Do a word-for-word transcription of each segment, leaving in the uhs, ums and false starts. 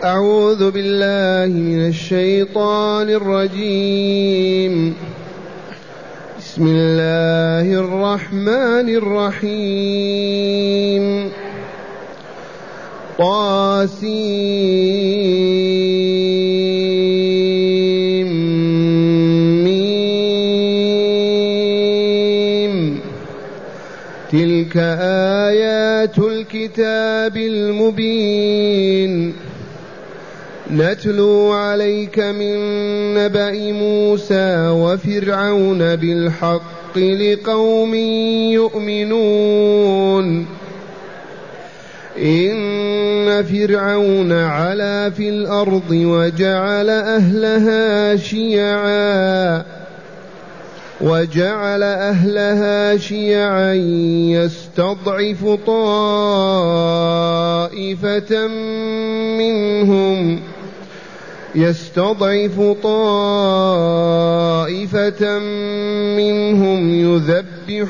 أعوذ بالله من الشيطان الرجيم. بسم الله الرحمن الرحيم. طاسيم تلك آيات الكتاب المبين نتلو عليك من نبأ موسى وفرعون بالحق لقوم يؤمنون. إن فرعون علا في الأرض وجعل أهلها شيعا وجعل أهلها شيعا يستضعف طائفة منهم يستضعف طائفة منهم يذبح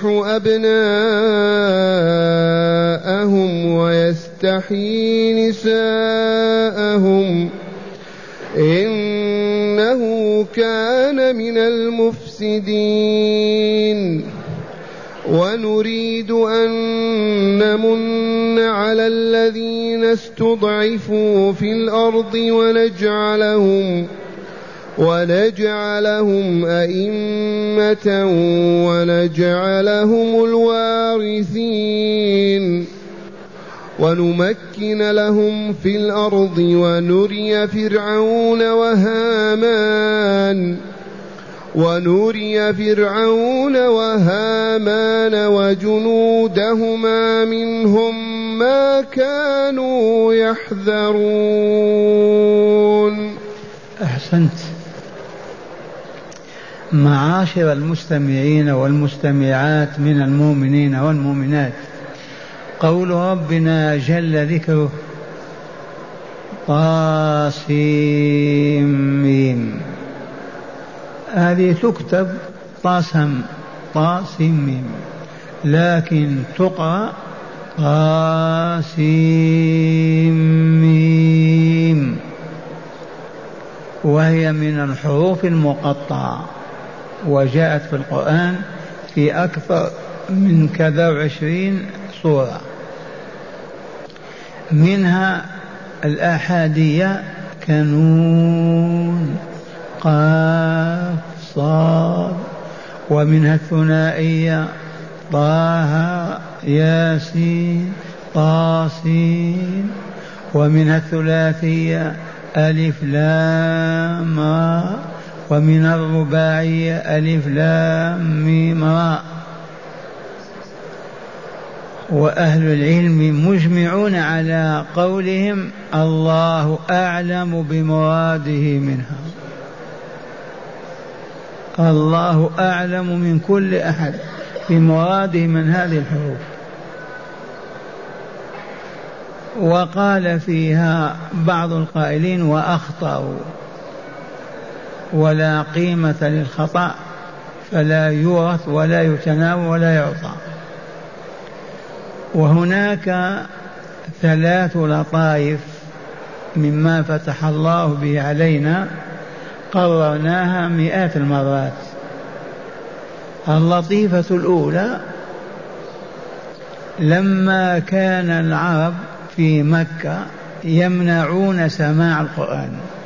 أبناءهم ويستحيي نساءهم إنه كان من المفسدين. ونريد أن نمن على الذين استضعفوا في الأرض ونجعلهم ونجعلهم أئمة ونجعلهم الوارثين ونمكن لهم في الأرض ونري فرعون وهامان ونري فرعون وهامان وجنودهما منهم ما كانوا يحذرون. أحسنت. معاشر المستمعين والمستمعات من المؤمنين والمؤمنات، قول ربنا جل ذكره طاسيم، هذه تكتب طاسم طاسم لكن تقرأ طاسيم، وهي من الحروف المقطعة، وجاءت في القرآن في أكثر من كذا وعشرين سورة، منها الآحادية كنون قاف صاد، ومنها الثنائية طه ياسين طاسين، ومنها الثلاثية ألف لام را، ومن الرباعية ألف لام ميم را. وأهل العلم مجمعون على قولهم الله أعلم بمراده منها، الله أعلم من كل أحد بمراده من هذه الحروف. وقال فيها بعض القائلين وأخطأوا، ولا قيمة للخطأ فلا يورث ولا يتناول ولا يعطى. وهناك ثلاث لطائف مما فتح الله به علينا قررناها مئات المرات. اللطيفة الأولى، لما كان العرب في مكة يمنعون سماع القرآن،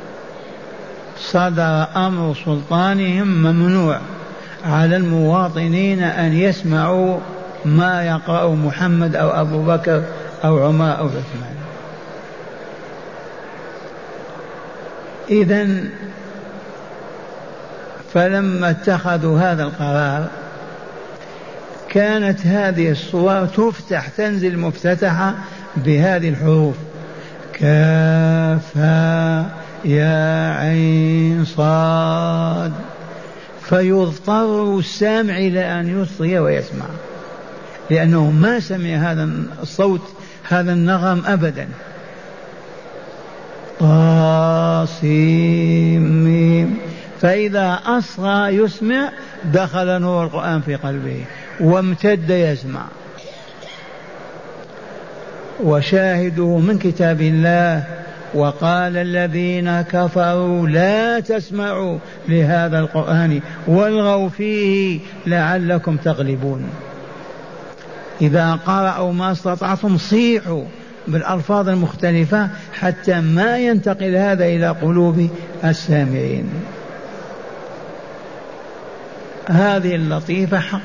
صدر أمر سلطانهم ممنوع على المواطنين أن يسمعوا ما يقرأ محمد أو أبو بكر أو عمر أو عثمان. إذن فلما اتخذوا هذا القرار كانت هذه الصور تفتح، تنزل مفتتحة بهذه الحروف كافها يا عين صاد، فيضطر السامع إلى أن يصغي ويسمع، لأنه ما سمع هذا الصوت هذا النغم أبدا. طاسيم، فإذا أصغى يسمع دخل نور القرآن في قلبه وامتد يسمع. وشاهدوا من كتاب الله وقال الذين كفروا لا تسمعوا لهذا القرآن والغوا فيه لعلكم تغلبون. إذا قرأوا ما استطعتم صيحوا بالألفاظ المختلفة حتى ما ينتقل هذا إلى قلوب السامعين. هذه اللطيفة حق.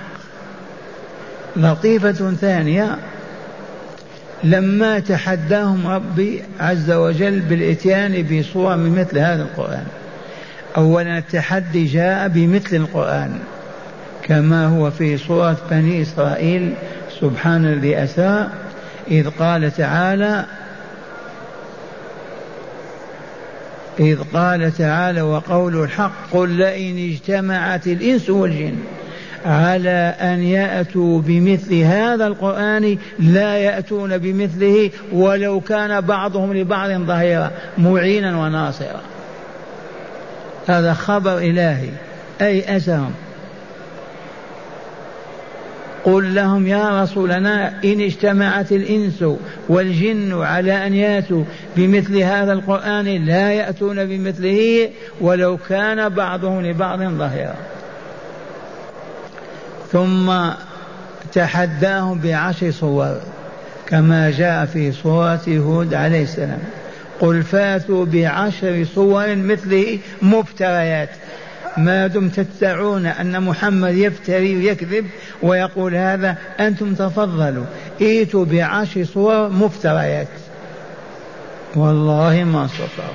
لطيفة ثانية، لما تحداهم ربي عز وجل بالإتيان بصورة من مثل هذا القرآن، أولا التحدي جاء بمثل القرآن كما هو في سورة بني إسرائيل سبحان الذي أسرى، إذ قال تعالى إذ قال تعالى وقول الحق قل لئن اجتمعت الإنس والجن على أن يأتوا بمثل هذا القرآن لا يأتون بمثله ولو كان بعضهم لبعض ظهيرا معينا وناصرا. هذا خبر إلهي أي أسهم. قل لهم يا رسولنا إن اجتمعت الإنس والجن على أن يأتوا بمثل هذا القرآن لا يأتون بمثله ولو كان بعضهم لبعض ظهيرا. ثم تحداهم بعشر صور كما جاء في سورة هود عليه السلام، قل فاتوا بعشر صور مثله مفتريات. ما دم تدعون أن محمد يفتري ويكذب ويقول هذا، أنتم تفضلوا ائتوا بعشر صور مفتريات والله ما استطاعوا.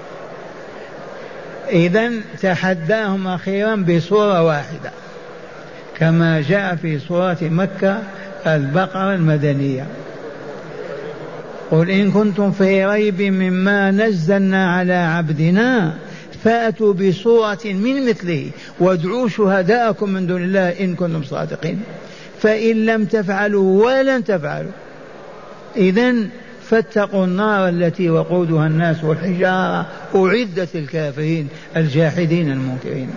إذن تحداهم أخيرا بصورة واحدة كما جاء في سورة مكة البقرة المدنية، قل إن كنتم في ريب مما نزلنا على عبدنا فأتوا بصورة من مثله وادعوا شهداءكم من دون الله إن كنتم صادقين، فإن لم تفعلوا ولن تفعلوا إذن فاتقوا النار التي وقودها الناس والحجارة أعدت الكافرين الجاحدين المنكرين.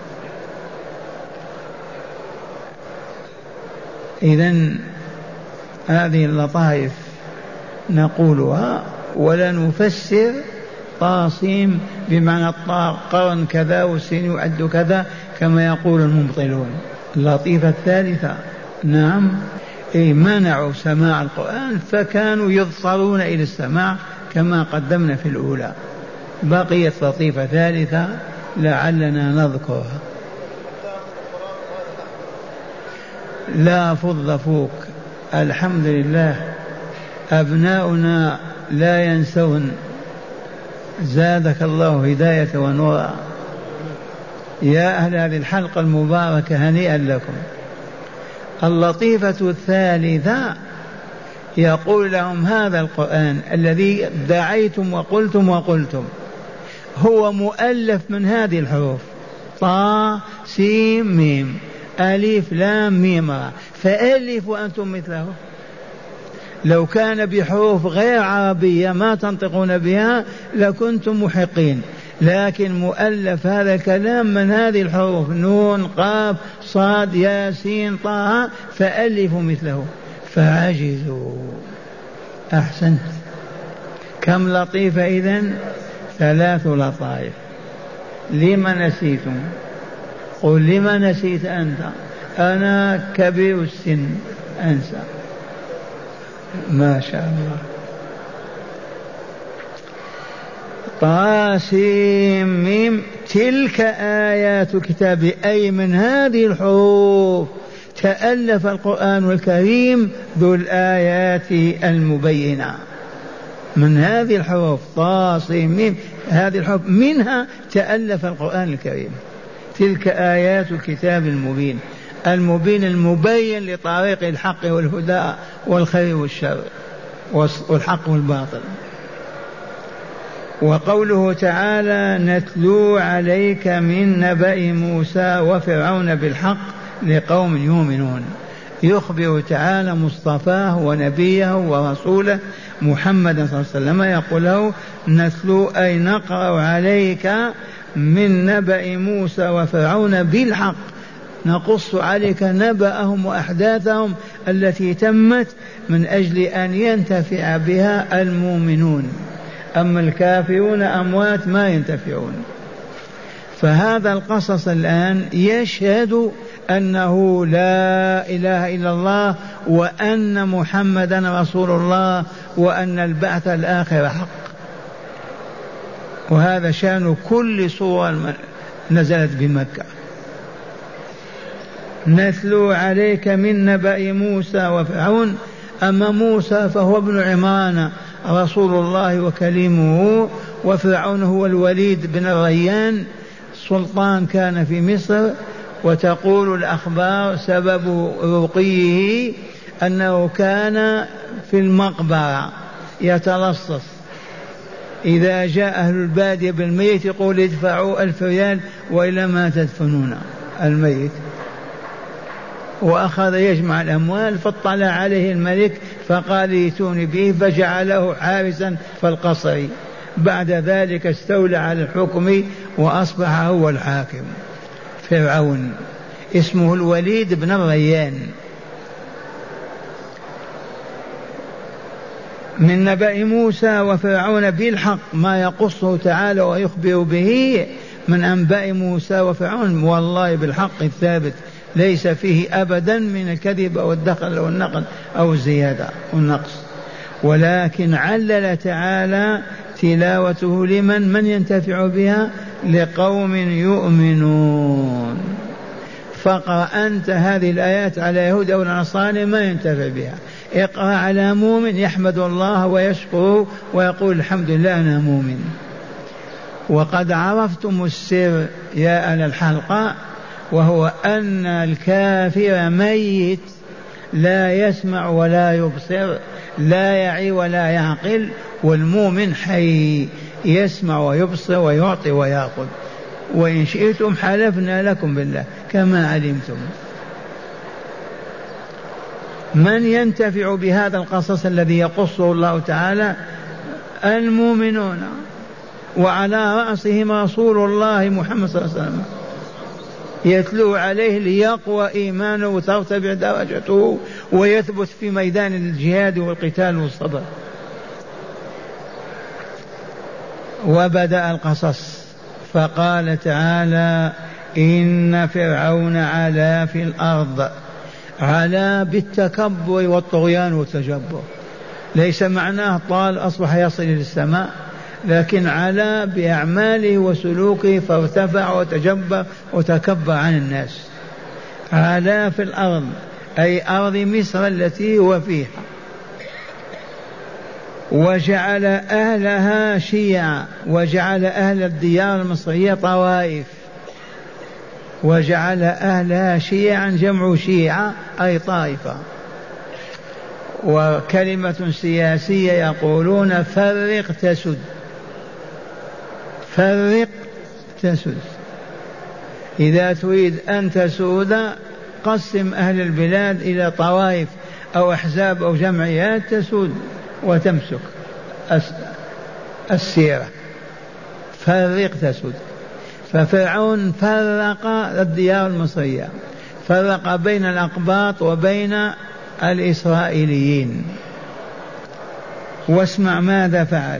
إذن هذه اللطائف نقولها ولا نفسر طاسيم بمعنى الطاق قرن كذا والسين يعد كذا كما يقول المبطلون. اللطيفة الثالثة، نعم أي منعوا سماع القرآن فكانوا يضطرون إلى السماع كما قدمنا في الأولى. بقيت لطيفة ثالثة لعلنا نذكرها. لا فض فوق، الحمد لله أبناؤنا لا ينسون، زادك الله هداية ونورا. يا أهل هذه الحلقة المباركة هنيئا لكم. اللطيفة الثالثة يقول لهم هذا القرآن الذي دعيتم وقلتم وقلتم هو مؤلف من هذه الحروف طا سين ميم ألف لام ميم را، فألفوا أنتم مثله. لو كان بحروف غير عربية ما تنطقون بها لكنتم محقين، لكن مؤلف هذا الكلام من هذه الحروف نون قاف صاد ياسين طه، فألفوا مثله فعجزوا. أحسنت. كم لطيفة إذن؟ ثلاث لطائف. لما نسيتم؟ قل لما نسيت أنت؟ أنا كبير السن أنسى. ما شاء الله. طاسيم ميم تلك آيات كتاب، أي من هذه الحروف تألف القرآن الكريم ذو الآيات المبينة. من هذه الحروف طاسيم ميم هذه الحروف منها تألف القرآن الكريم. تلك آيات الكتاب المبين، المبين المبين لطريق الحق والهدى والخير والشر والحق والباطل. وقوله تعالى نتلو عليك من نبأ موسى وفرعون بالحق لقوم يؤمنون، يخبر تعالى مصطفاه ونبيه ورسوله محمد صلى الله عليه وسلم يقول له نتلو أي نقرأ عليك من نبأ موسى وفرعون بالحق، نقص عليك نبأهم وأحداثهم التي تمت من أجل أن ينتفع بها المؤمنون أما الكافرون أموات ما ينتفعون. فهذا القصص الآن يشهد أنه لا إله إلا الله وأن محمدا رسول الله وأن البعث الآخر حق. وهذا شأن كل سورة نزلت بمكة. نتلو عليك من نبأ موسى وفرعون. أما موسى فهو ابن عمران رسول الله وكليمه، وفرعون هو الوليد بن الريان سلطان كان في مصر. وتقول الأخبار سبب رقيه أنه كان في المقبرة يتلصص، إذا جاء أهل البادية بالميت يقول ادفعوا ألف ريال وإلا ما تدفنون الميت، وأخذ يجمع الأموال. فاطلع عليه الملك فقال ائتوني به، فجعله حارسا في القصر. بعد ذلك استولى على الحكم وأصبح هو الحاكم. فرعون اسمه الوليد بن الريان. من نبأ موسى وفرعون بالحق ما يقصه تعالى ويخبر به من أنباء موسى وفرعون والله بالحق الثابت، ليس فيه أبدا من الكذب أو الدخل أو النقل أو الزيادة والنقص. ولكن علل تعالى تلاوته لمن من ينتفع بها لقوم يؤمنون. فاقرأ أنت هذه الآيات على يهود أو النصارى ما ينتفع بها، اقرأ على مؤمن يحمد الله ويشكر ويقول الحمد لله أنا مؤمن. وقد عرفتم السر يا أهل الحلقة، وهو أن الكافر ميت لا يسمع ولا يبصر، لا يعي ولا يعقل، والمؤمن حي يسمع ويبصر ويعطي ويأخذ. وإن شئتم حلفنا لكم بالله كما علمتم. من ينتفع بهذا القصص الذي يقصه الله تعالى؟ المؤمنون، وعلى رأسهم رسول الله محمد صلى الله عليه وسلم يتلو عليه ليقوى إيمانه وترتفع درجته ويثبت في ميدان الجهاد والقتال والصبر. وبدأ القصص فقال تعالى إن فرعون علا في الأرض. علا بالتكبر والطغيان والتجبر، ليس معناه طال أصبح يصل إلى السماء، لكن علا بأعماله وسلوكه فارتفع وتجبر وتكبر عن الناس. علا في الأرض أي أرض مصر التي هو فيها، وجعل أهلها شيعا، وجعل أهل الديار المصرية طوائف، وجعل أهلها شيعا جمع شيعة أي طائفة. وكلمة سياسية يقولون فرق تسد، فرق تسد. إذا تريد أن تسود قسم أهل البلاد إلى طوائف أو أحزاب أو جمعيات تسود وتمسك السيرة. فرق تسد. ففرعون فرق الديار المصرية، فرق بين الأقباط وبين الإسرائيليين. واسمع ماذا فعل.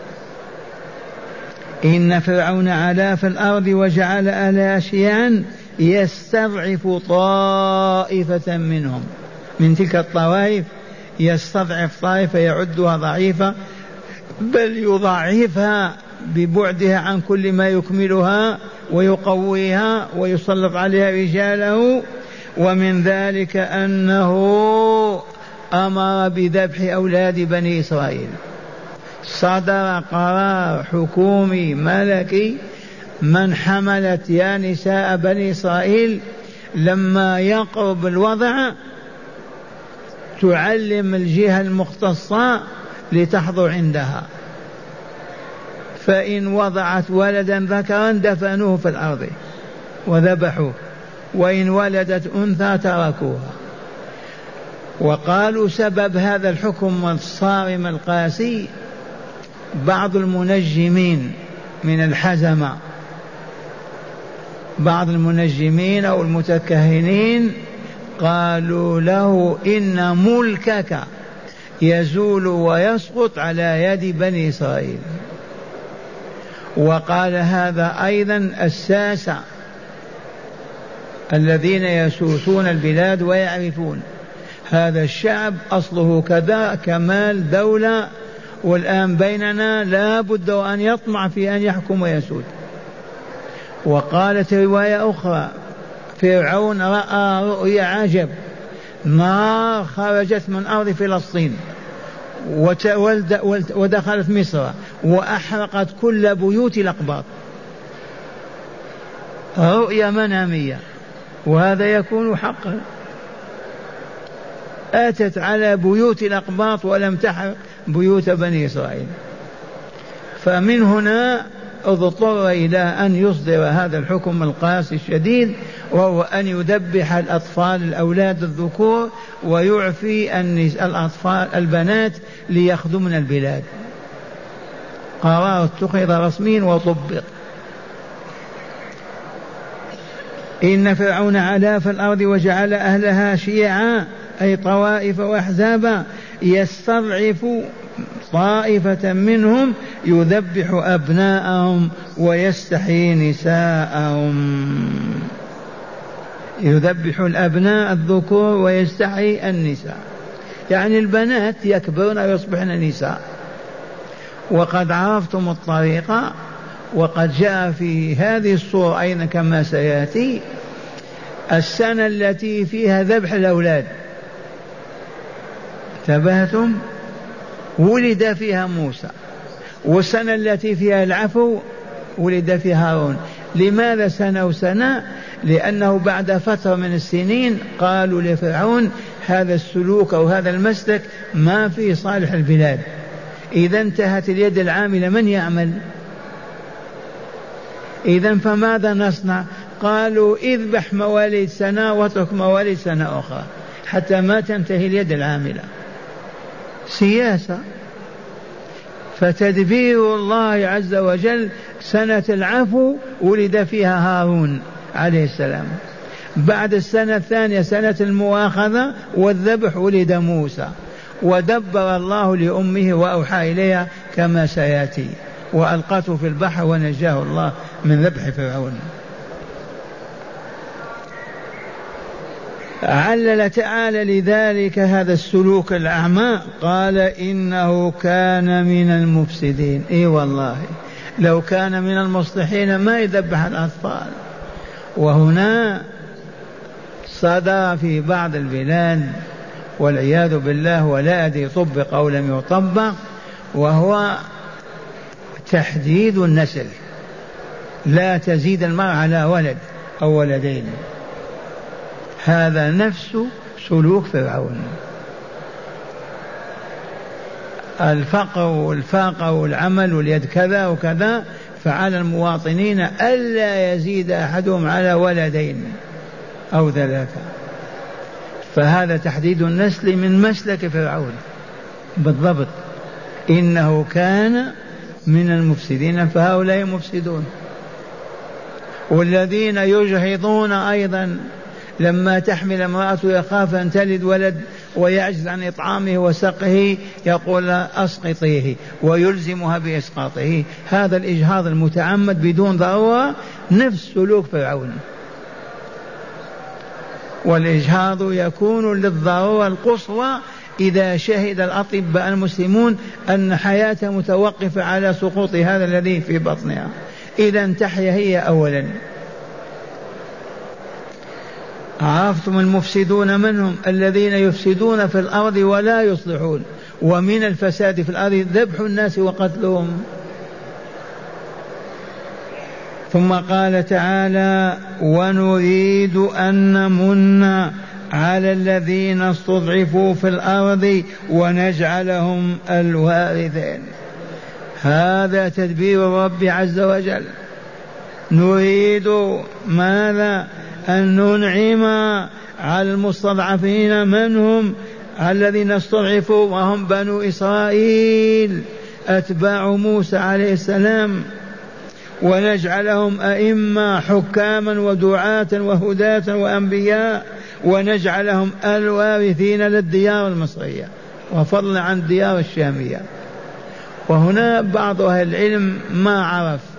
إن فرعون علا في الأرض وجعل أهلها شيعا يستضعف طائفة منهم، من تلك الطوائف يستضعف طائفة يعدها ضعيفة، بل يضعفها ببعدها عن كل ما يكملها ويقويها ويسلط عليها رجاله. ومن ذلك أنه أمر بذبح أولاد بني إسرائيل. صدر قرار حكومي ملكي من حملت يا نساء بني إسرائيل لما يقرب الوضع تعلم الجهة المختصة لتحضر عندها، فإن وضعت ولدا ذكرا دفنوه في الأرض وذبحوه، وإن ولدت أنثى تركوها. وقالوا سبب هذا الحكم الصارم القاسي بعض المنجمين من الحزمة، بعض المنجمين أو المتكهنين قالوا له إن ملكك يزول ويسقط على يد بني إسرائيل. وقال هذا أيضا الساسة الذين يسوسون البلاد ويعرفون هذا الشعب أصله كذا كمال دولة، والآن بيننا لا بد أن يطمع في أن يحكم ويسود. وقالت رواية أخرى فرعون رأى رؤيا عجب، نار خرجت من أرض فلسطين ودخلت مصر وأحرقت كل بيوت الأقباط. رؤيا منامية، وهذا يكون حقا. أتت على بيوت الأقباط ولم تحرق بيوت بني إسرائيل. فمن هنا اضطر إلى أن يصدر هذا الحكم القاسي الشديد، وهو أن يذبح الأطفال الأولاد الذكور ويعفي الأطفال البنات ليخدمن البلاد. قرار اتخذ رسميا وطبق. إن فرعون علا في الأرض وجعل أهلها شيعا أي طوائف وأحزابا يستضعف طائفة منهم يذبح أبناءهم ويستحيي نساءهم. يذبح الأبناء الذكور ويستحيي النساء، يعني البنات يكبرن ويصبحن نساء. وقد عرفتم الطريقة، وقد جاء في هذه الصورة أيضا كما سيأتي السنة التي فيها ذبح الأولاد، انتبهتم؟ ولد فيها موسى، والسنة التي فيها العفو ولد فيها هارون. لماذا سنة وسنة؟ لأنه بعد فترة من السنين قالوا لفرعون هذا السلوك أو هذا المسلك ما في صالح البلاد، إذا انتهت اليد العاملة من يعمل؟ إذا فماذا نصنع؟ قالوا اذبح مواليد سنة واترك مواليد سنة أخرى حتى ما تنتهي اليد العاملة. سياسة. فتدبير الله عز وجل سنة العفو ولد فيها هارون عليه السلام، بعد السنة الثانية سنة المؤاخذة والذبح ولد موسى، ودبر الله لأمه وأوحى إليها كما سيأتي، وألقته في البحر ونجاه الله من ذبح فرعون. علل تعالى لذلك هذا السلوك الأعمى، قال إنه كان من المفسدين. إي والله لو كان من المصلحين ما يذبح الأطفال. وهنا صدر في بعض البلاد والعياذ بالله، ولا أدري طبق أو لم يطبق، وهو تحديد النسل، لا تزيد المرء على ولد أو ولدين. هذا نفس سلوك فرعون. الفقر والفاقة والعمل واليد كذا وكذا، فعلى المواطنين ألا يزيد أحدهم على ولدين أو ثلاثة. فهذا تحديد النسل من مسلك فرعون بالضبط. إنه كان من المفسدين، فهؤلاء مفسدون. والذين يجهضون أيضا، لما تحمل امرأة يخاف أن تلد ولد ويعجز عن إطعامه وسقه يقول أسقطيه ويلزمها بإسقاطه. هذا الإجهاض المتعمد بدون ضرورة نفس سلوك فرعون. والإجهاض يكون للضرورة القصوى إذا شهد الأطباء المسلمون أن حياتها متوقفة على سقوط هذا الذي في بطنها، إذا تحيا هي أولا. عرفتم المفسدون منهم؟ الذين يفسدون في الأرض ولا يصلحون. ومن الفساد في الأرض ذبح الناس وقتلهم. ثم قال تعالى ونريد أن نمن على الذين استضعفوا في الأرض ونجعلهم الوارثين. هذا تدبير الرب عز وجل. نريد ماذا؟ أن ننعم على المستضعفين، من هم؟ الذين استضعفوا وهم بنو إسرائيل أتباع موسى عليه السلام، ونجعلهم أئمة حكاما ودعاة وهداة وأنبياء، ونجعلهم الوارثين للديار المصرية وفضلا عن الديار الشامية. وهنا بعض أهل العلم ما عرف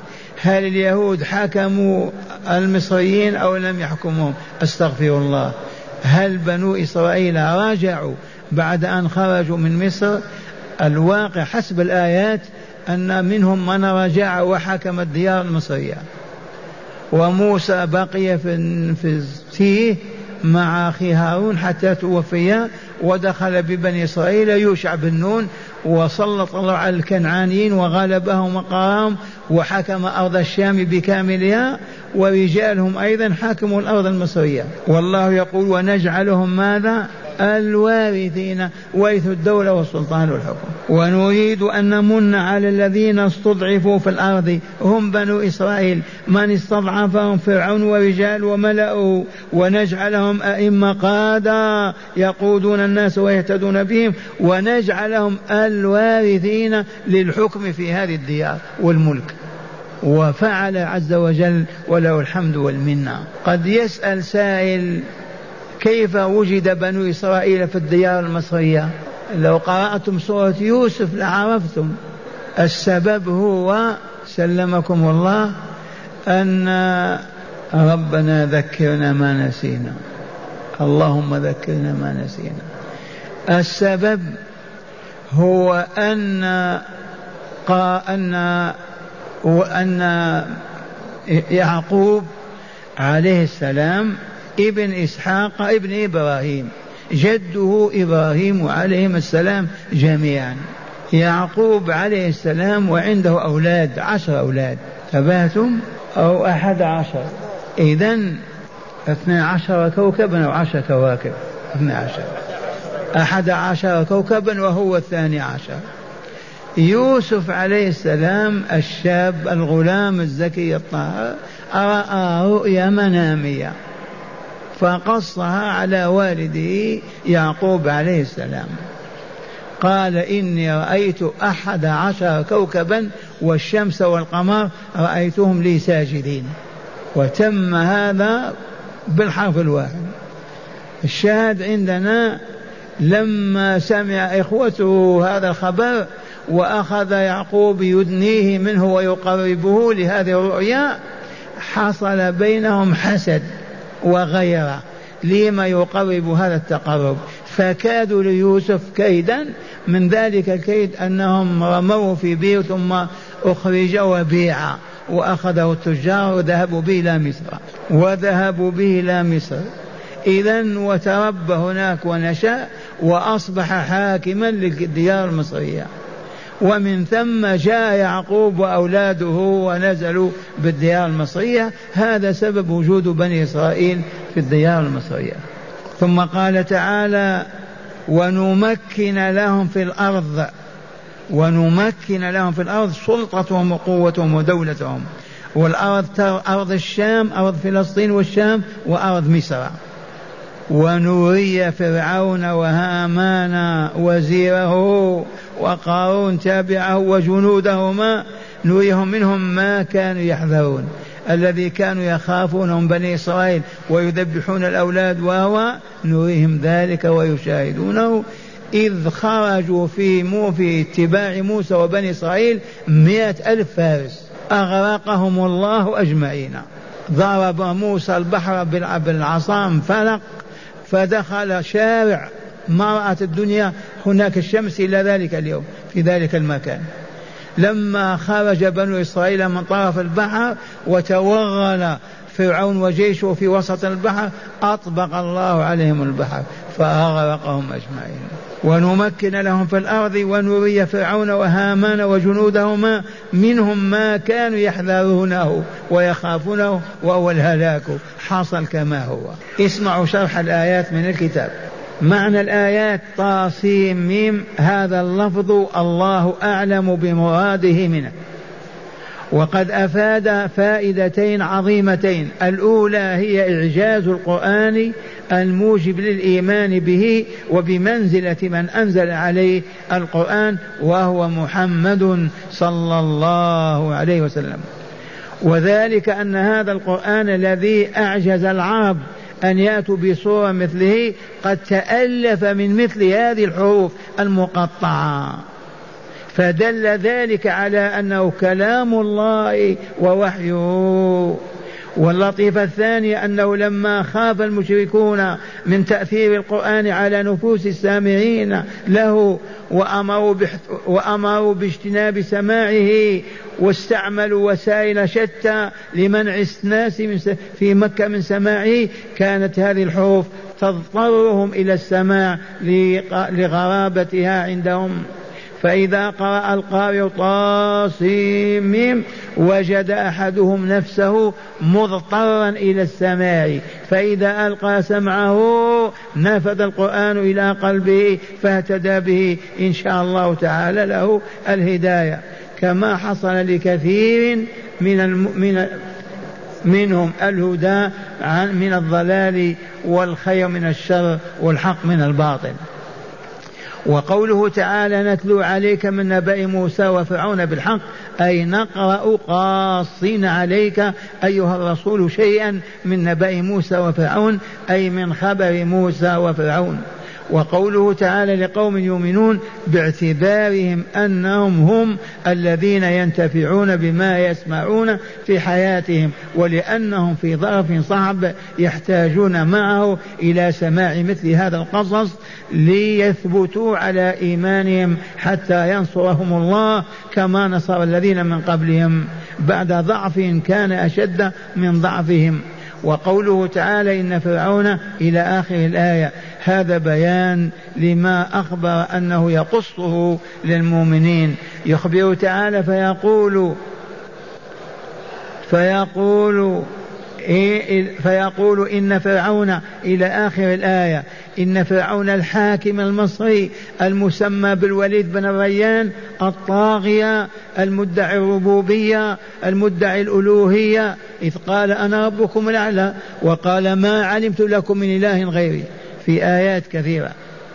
هل اليهود حكموا المصريين أو لم يحكموهم؟ استغفر الله. هل بنو إسرائيل راجعوا بعد أن خرجوا من مصر؟ الواقع حسب الآيات أن منهم من رجع وحكم الديار المصرية، وموسى بقي في فيه مع أخي هارون حتى توفي، ودخل ببني إسرائيل يوشع بن نون وسلط الله على الكنعانيين وغلبهم وقاهم وحكم أرض الشام بكاملها، ورجالهم أيضا حكموا الأرض المصرية. والله يقول ونجعلهم ماذا؟ الوارثين، ورثوا الدولة والسلطان والحكم. ونريد أن نمن على الذين استضعفوا في الأرض، هم بنو إسرائيل، من استضعفهم فرعون ورجال وملأه، ونجعلهم أئمة قادة يقودون الناس ويهتدون بهم، ونجعلهم الوارثين للحكم في هذه الديار والملك. وفعل عز وجل وله الحمد والمنة. قد يسأل سائل كيف وجد بنو إسرائيل في الديار المصرية؟ لو قرأتم سورة يوسف لعرفتم. السبب هو سلمكم الله أن ربنا ذكرنا ما نسينا، اللهم ذكرنا ما نسينا. السبب هو أن أن وأن يعقوب عليه السلام ابن إسحاق ابن إبراهيم، جده إبراهيم عليهم السلام جميعا. يعقوب عليه السلام وعنده أولاد، عشر أولاد، تبهتم أو أحد عشر، إذن اثنى عشر كوكبا أو عشر كواكب، اثنى عشر أحد عشر كوكبا وهو الثاني عشر. يوسف عليه السلام الشاب الغلام الزكي الطاهر رأى رؤيا منامية فقصها على والده يعقوب عليه السلام، قال إني رأيت أحد عشر كوكبا والشمس والقمر رأيتهم لي ساجدين. وتم هذا بالحرف الواحد. الشاهد عندنا لما سمع إخوته هذا الخبر وأخذ يعقوب يدنيه منه ويقربه لهذه الرؤيا، حصل بينهم حسد وغيرة لما يقرب هذا التقرب، فكادوا ليوسف كيدا. من ذلك الكيد أنهم رموه في بير ثم أخرج وبيع وأخذه التجار وذهبوا به إلى مصر وذهبوا به إلى مصر إذن وتربى هناك ونشأ وأصبح حاكما للديار المصرية. ومن ثم جاء يعقوب وأولاده ونزلوا بالديار المصرية. هذا سبب وجود بني إسرائيل في الديار المصرية. ثم قال تعالى ونمكن لهم في الأرض، ونمكن لهم في الأرض سلطتهم وقوتهم ودولتهم. والأرض أرض الشام، أرض فلسطين والشام وأرض مصر. ونري فرعون وهامان وزيره وقارون تابعه وجنودهما، نريهم منهم ما كانوا يحذرون، الذي كانوا يخافونهم بني إسرائيل ويذبحون الأولاد، وهو نريهم ذلك ويشاهدونه. إذ خرجوا في مو في اتباع موسى وبني إسرائيل مئة ألف فارس، أغرقهم الله أجمعين. ضرب موسى البحر بالعصا انفلق فدخل شارع ما رأت الدنيا هناك الشمس إلى ذلك اليوم في ذلك المكان. لما خرج بنو إسرائيل من طرف البحر وتوغل فرعون وجيشه في وسط البحر أطبق الله عليهم البحر فأغرقهم أجمعين. ونمكن لهم في الأرض ونري فرعون وهامان وجنودهما منهم ما كانوا يحذرونه ويخافونه وهو الهلاك حصل كما هو. اسمعوا شرح الآيات من الكتاب. معنى الآيات طاسيم ميم، هذا اللفظ الله أعلم بمراده منه، وقد أفاد فائدتين عظيمتين. الأولى هي إعجاز القرآن الموجب للإيمان به وبمنزلة من أنزل عليه القرآن وهو محمد صلى الله عليه وسلم، وذلك أن هذا القرآن الذي أعجز العرب أن يأتوا بصورة مثله قد تألف من مثل هذه الحروف المقطعة، فدل ذلك على أنه كلام الله ووحيه. واللطيفة الثانية أنه لما خاف المشركون من تأثير القرآن على نفوس السامعين له وأمروا, وأمروا باجتناب سماعه واستعملوا وسائل شتى لمنع الناس في مكة من سماعه، كانت هذه الحروف تضطرهم إلى السماع لغرابتها عندهم. فإذا قرأ القارئ طاسيم وجد أحدهم نفسه مضطرا إلى السماع، فإذا ألقى سمعه نفذ القرآن إلى قلبه فاهتدى به إن شاء الله تعالى له الهداية، كما حصل لكثير من الم... منهم الهدى عن من الضلال والخير من الشر والحق من الباطل. وقوله تعالى نتلو عليك من نبأ موسى وفرعون بالحق، أي نقرأ قاصين عليك أيها الرسول شيئا من نبأ موسى وفرعون، أي من خبر موسى وفرعون. وقوله تعالى لقوم يؤمنون باعتبارهم أنهم هم الذين ينتفعون بما يسمعون في حياتهم، ولأنهم في ظرف صعب يحتاجون معه إلى سماع مثل هذا القصص ليثبتوا على إيمانهم حتى ينصرهم الله كما نصر الذين من قبلهم بعد ضعف كان أشد من ضعفهم. وقوله تعالى إن فرعون إلى آخر الآية، هذا بيان لما أخبر أنه يقصه للمؤمنين. يخبر تعالى فيقول فيقول فيقول إن فرعون إلى آخر الآية، إن فرعون الحاكم المصري المسمى بالوليد بن الريان الطاغية المدعي الربوبية المدعي الألوهية، إذ قال أنا ربكم الأعلى وقال ما علمت لكم من إله غيري في آيات كثيرة.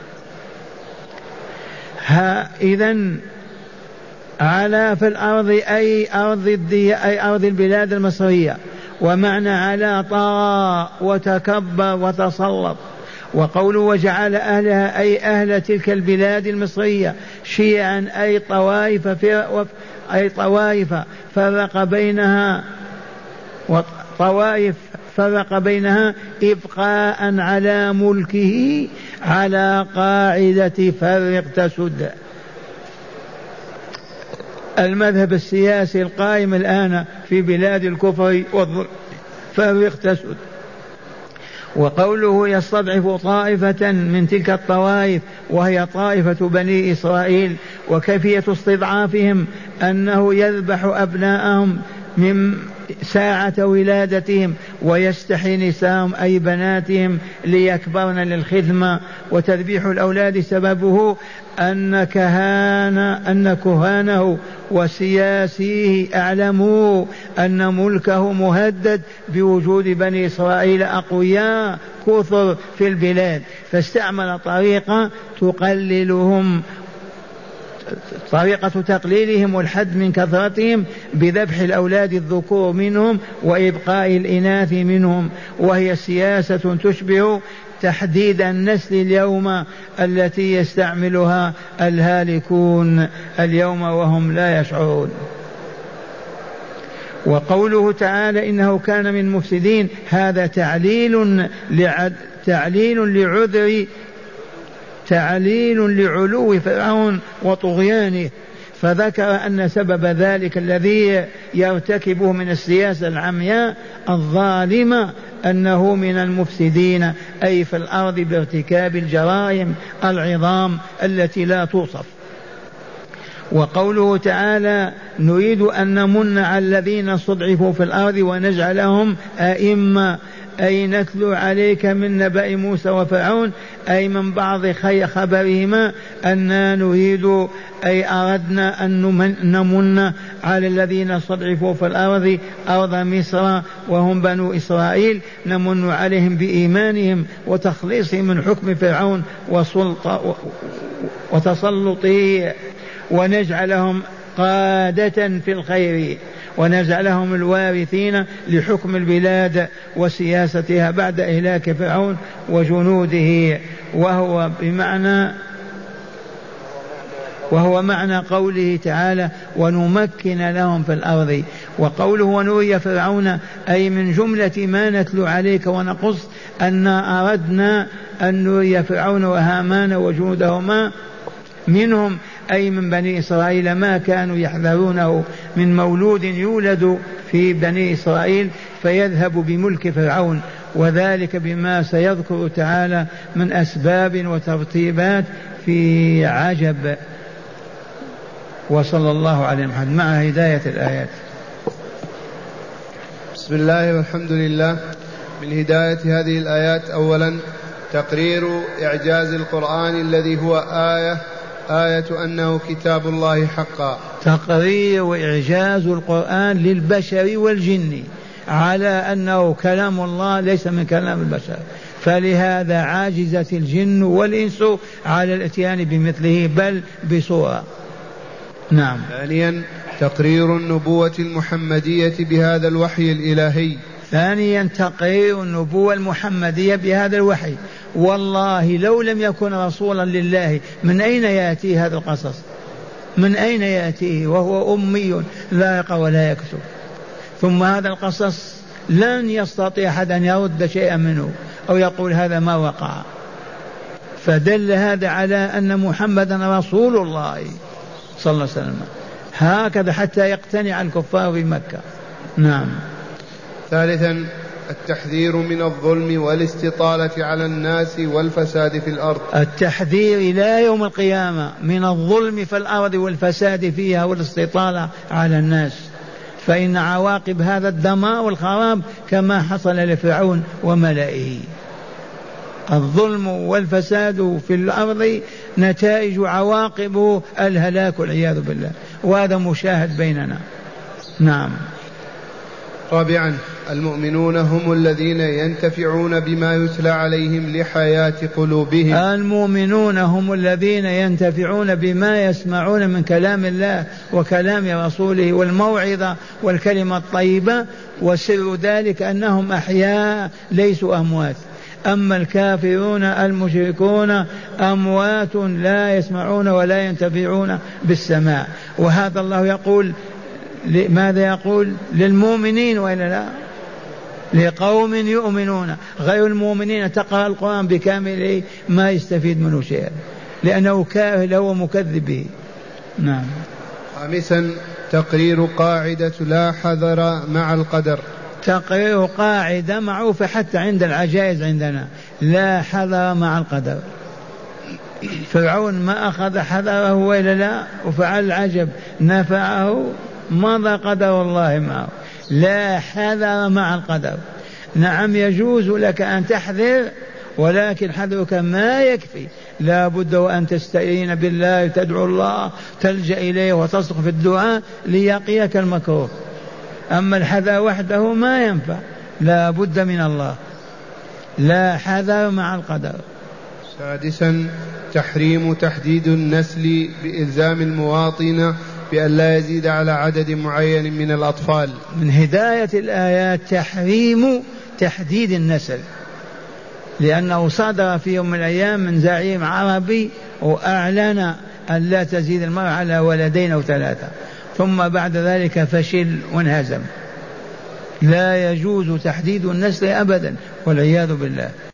ها إذن على في الأرض أي أرض الدي أي أرض البلاد المصرية، ومعنى على طاغى وتكبر وتسلط. وقوله وجعل أهلها أي أهل تلك البلاد المصرية شيعا أي طوائف أي طوائف فرق بينها وطوائف فرق بينها إبقاء على ملكه على قاعدة فرق تسد، المذهب السياسي القائم الآن في بلاد الكفر والظلم، فرق تسد. وقوله يستضعف طائفة من تلك الطوائف وهي طائفة بني إسرائيل، وكيفية استضعافهم أنه يذبح أبناءهم من ساعة ولادتهم ويستحي نساءهم أي بناتهم ليكبرن للخدمة. وتذبيح الأولاد سببه أن كهان أن كهانه وسياسيه أعلموا أن ملكه مهدد بوجود بني إسرائيل أقوياء كثر في البلاد، فاستعمل طريقة تقللهم طريقة تقليلهم والحد من كثرتهم بذبح الأولاد الذكور منهم وإبقاء الإناث منهم، وهي سياسة تشبه تحديد النسل اليوم التي يستعملها الهالكون اليوم وهم لا يشعرون. وقوله تعالى إنه كان من المفسدين، هذا تعليل لعد تعليل لعذر تعليل لعلو فرعون وطغيانه، فذكر أن سبب ذلك الذي يرتكبه من السياسة العمياء الظالمة أنه من المفسدين أي في الأرض بارتكاب الجرائم العظام التي لا توصف. وقوله تعالى نريد أن نمن على الذين استضعفوا في الأرض ونجعلهم أئمة، أي نتلو عليك من نبأ موسى وفرعون، أي من بعض خبرهما أننا نريد أي أردنا أن نمن على الذين استضعفوا في الأرض أرض مصر وهم بنو إسرائيل، نمن عليهم بإيمانهم وتخليصهم من حكم فرعون وتسلطه، ونجعلهم قادة في الخير، ونجعلهم الوارثين لحكم البلاد وسياستها بعد إهلاك فرعون وجنوده، وهو بمعنى وهو معنى قوله تعالى ونمكن لهم في الأرض. وقوله ونري فرعون أي من جملة ما نتلو عليك ونقص أن أردنا أن نري فرعون وهامان وجنودهما منهم أي من بني إسرائيل ما كانوا يحذرونه من مولود يولد في بني إسرائيل فيذهب بملك فرعون، وذلك بما سيذكر تعالى من أسباب وترتيبات في عجب. وصلى الله على محمد مع هداية الآيات. بسم الله والحمد لله. من هداية هذه الآيات أولا تقرير إعجاز القرآن الذي هو آية آية أنه كتاب الله حقا. تقرير وإعجاز القرآن للبشر والجن على أنه كلام الله ليس من كلام البشر، فلهذا عاجزت الجن والإنس على الاتيان بمثله بل بصورة. نعم. ثانيا تقرير النبوة المحمدية بهذا الوحي الإلهي. ثانيا تقرير النبوة المحمدية بهذا الوحي. والله لو لم يكن رسولا لله من أين يأتي هذا القصص؟ من أين يأتيه وهو أمي لا يقرأ ولا يكتب؟ ثم هذا القصص لن يستطيع أحد أن يرد شيئا منه أو يقول هذا ما وقع. فدل هذا على أن محمدا رسول الله صلى الله عليه وسلم، هكذا حتى يقتنع الكفار في مكة. نعم. ثالثا التحذير من الظلم والاستطالة على الناس والفساد في الأرض. التحذير إلى يوم القيامة من الظلم في الأرض والفساد فيها والاستطالة على الناس، فإن عواقب هذا الدمار والخراب كما حصل لفرعون وملئه. الظلم والفساد في الأرض نتائج عواقبه الهلاك والعياذ بالله، وهذا مشاهد بيننا. نعم. رابعا المؤمنون هم الذين ينتفعون بما يتلى عليهم لحياة قلوبهم. المؤمنون هم الذين ينتفعون بما يسمعون من كلام الله وكلام رسوله والموعظة والكلمة الطيبة، وسر ذلك أنهم أحياء ليسوا أموات. أما الكافرون المشركون أموات لا يسمعون ولا ينتفعون بالسماع. وهذا الله يقول ماذا يقول للمؤمنين وإلا لا؟ لقوم يؤمنون. غير المؤمنين تقرأ القرآن بكامله ما يستفيد منه شيئا لأنه كاهل ومكذب به. نعم. خامسا تقرير قاعدة لا حذر مع القدر. تقرير قاعدة معروفة حتى عند العجائز عندنا، لا حذر مع القدر. فرعون ما أخذ حذره وإلا لا؟ وفعل العجب نفعه، مضى قدر الله معه. لا حذر مع القدر. نعم يجوز لك أن تحذر، ولكن حذرك ما يكفي، لا بد وأن تستعين بالله، تدعو الله، تلجأ إليه وتصرف في الدعاء ليقيك المكروه. أما الحذر وحده ما ينفع، لا بد من الله. لا حذر مع القدر. سادسا تحريم تحديد النسل بإلزام المواطن بأن لا يزيد على عدد معين من الأطفال. من هداية الآيات تحريم تحديد النسل، لأنه صدر في يوم من الأيام من زعيم عربي وأعلن أن لا تزيد المرأة على ولدين أو ثلاثة، ثم بعد ذلك فشل وانهزم. لا يجوز تحديد النسل أبدا والعياذ بالله.